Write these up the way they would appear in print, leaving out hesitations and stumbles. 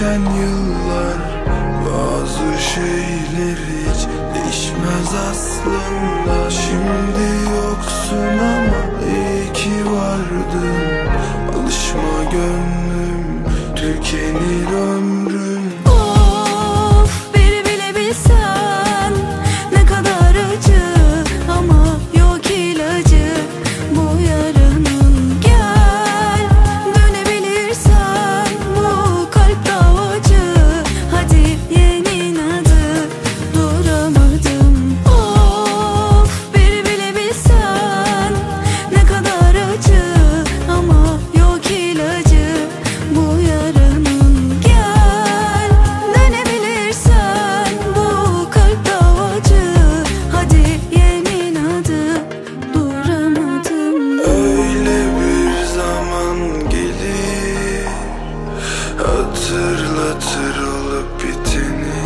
geçen yıllar, bazı şeyler hiç değişmez aslında. Şimdi yoksun ama iyi ki vardın. Alışma gönlüm, tükenir ömrün. Of, biri bile bilsen ne kadar acı, ama yok ilacı bu yaranın. Gel, dönebilirsen bu kalp davacı. Hadi yenin adı, duramadım. Of, biri bile bilsen ne kadar acı, ama yok ilacı bu yaranın. Gel, dönebilirsen bu kalp davacı. Hadi yemin adı, duramadım. Öyle bir zaman gelir, hatırlatır olup biteni.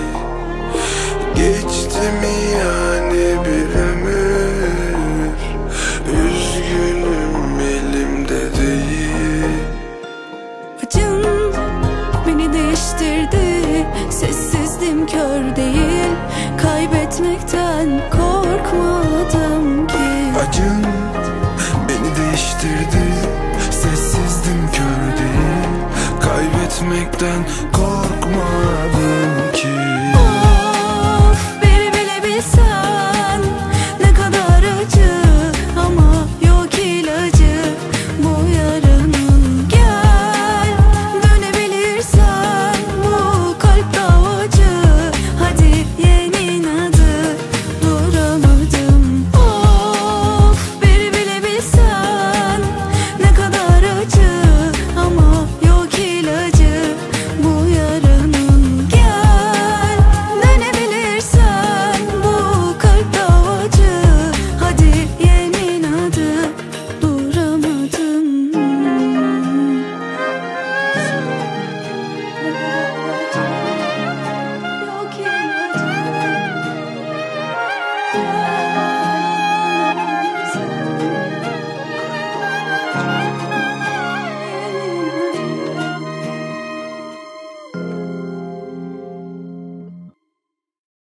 Geçti mi yani bir ömür? Üzgünüm, elimde değil. Acın beni değiştirdi, sessizdim, kör değil. Kaybetmekten korkmadım ki. Acın beni değiştirdi, sessizdim, kör değil. Kaybetmekten korkmadım.